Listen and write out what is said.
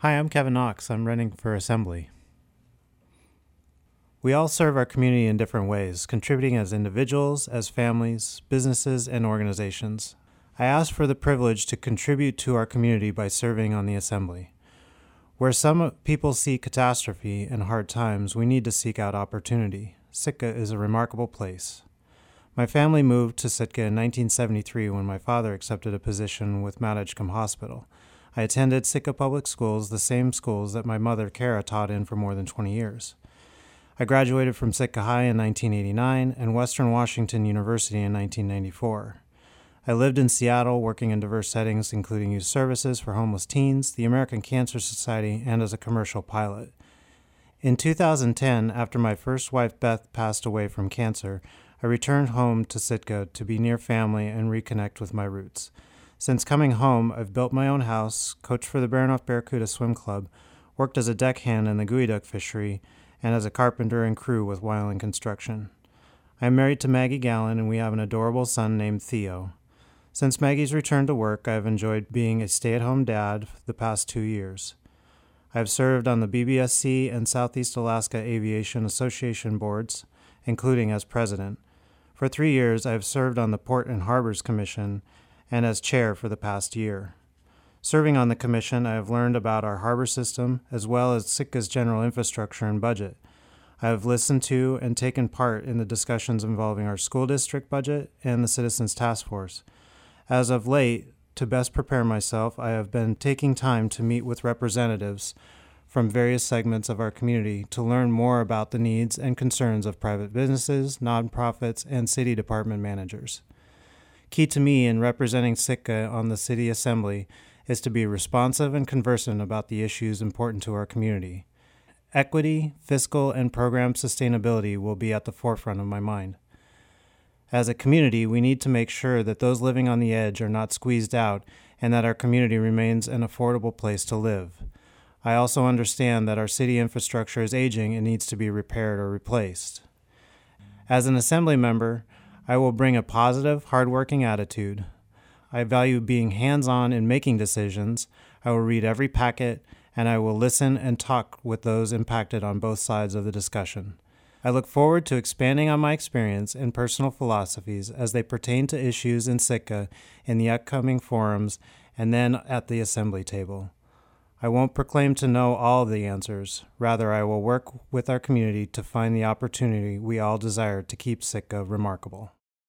Hi, I'm Kevin Knox. I'm running for Assembly. We all serve our community in different ways, contributing as individuals, as families, businesses, and organizations. I ask for the privilege to contribute to our community by serving on the Assembly. Where some people see catastrophe and hard times, we need to seek out opportunity. Sitka is a remarkable place. My family moved to Sitka in 1973 when my father accepted a position with Mount Edgecombe Hospital. I attended Sitka Public Schools, the same schools that my mother, Kara, taught in for more than 20 years. I graduated from Sitka High in 1989 and Western Washington University in 1994. I lived in Seattle, working in diverse settings, including youth services for homeless teens, the American Cancer Society, and as a commercial pilot. In 2010, after my first wife, Beth, passed away from cancer, I returned home to Sitka to be near family and reconnect with my roots. Since coming home, I've built my own house, coached for the Baranof Barracuda Swim Club, worked as a deckhand in the geoduck fishery, and as a carpenter and crew with Weiland Construction. I am married to Maggie Gallen, and we have an adorable son named Theo. Since Maggie's return to work, I have enjoyed being a stay-at-home dad the past 2 years. I have served on the BBSC and Southeast Alaska Aviation Association boards, including as president. For 3 years, I have served on the Port and Harbors Commission and as chair for the past year. Serving on the commission, I have learned about our harbor system as well as Sitka's general infrastructure and budget. I have listened to and taken part in the discussions involving our school district budget and the Citizens Task Force. As of late, to best prepare myself, I have been taking time to meet with representatives from various segments of our community to learn more about the needs and concerns of private businesses, nonprofits, and city department managers. Key to me in representing Sitka on the City Assembly is to be responsive and conversant about the issues important to our community. Equity, fiscal, and program sustainability will be at the forefront of my mind. As a community, we need to make sure that those living on the edge are not squeezed out and that our community remains an affordable place to live. I also understand that our city infrastructure is aging and needs to be repaired or replaced. As an Assembly member, I will bring a positive, hardworking attitude. I value being hands-on in making decisions. I will read every packet, and I will listen and talk with those impacted on both sides of the discussion. I look forward to expanding on my experience and personal philosophies as they pertain to issues in Sitka in the upcoming forums and then at the Assembly table. I won't proclaim to know all of the answers. Rather, I will work with our community to find the opportunity we all desire to keep Sitka remarkable.